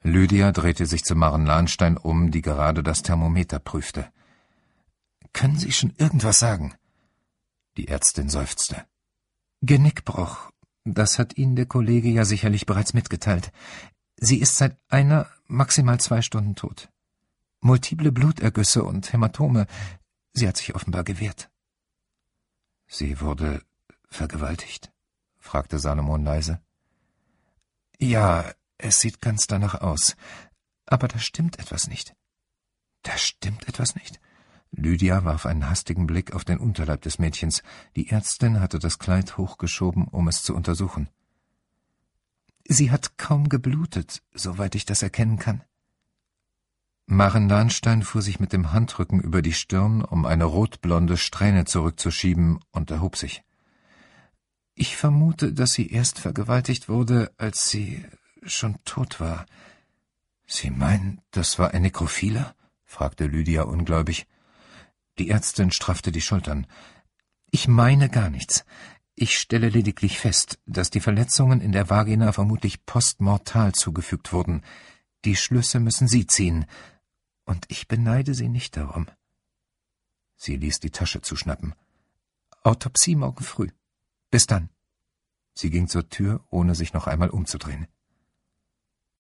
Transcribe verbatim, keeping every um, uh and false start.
Lydia drehte sich zu Maren Lahnstein um, die gerade das Thermometer prüfte. »Können Sie schon irgendwas sagen?« Die Ärztin seufzte. »Genickbruch. Das hat Ihnen der Kollege ja sicherlich bereits mitgeteilt. Sie ist seit einer, maximal zwei Stunden tot. Multiple Blutergüsse und Hämatome. Sie hat sich offenbar gewehrt.« »Sie wurde vergewaltigt?« fragte Salomon leise. »Ja, es sieht ganz danach aus. Aber da stimmt etwas nicht.« »Da stimmt etwas nicht?« Lydia warf einen hastigen Blick auf den Unterleib des Mädchens. Die Ärztin hatte das Kleid hochgeschoben, um es zu untersuchen. »Sie hat kaum geblutet, soweit ich das erkennen kann.« Maren Lahnstein fuhr sich mit dem Handrücken über die Stirn, um eine rotblonde Strähne zurückzuschieben, und erhob sich. »Ich vermute, dass sie erst vergewaltigt wurde, als sie schon tot war.« »Sie meinen, das war ein Nekrophiler?« fragte Lydia ungläubig. Die Ärztin straffte die Schultern. »Ich meine gar nichts. Ich stelle lediglich fest, dass die Verletzungen in der Vagina vermutlich postmortal zugefügt wurden. Die Schlüsse müssen Sie ziehen. Und ich beneide Sie nicht darum.« Sie ließ die Tasche zuschnappen. »Autopsie morgen früh. Bis dann.« Sie ging zur Tür, ohne sich noch einmal umzudrehen.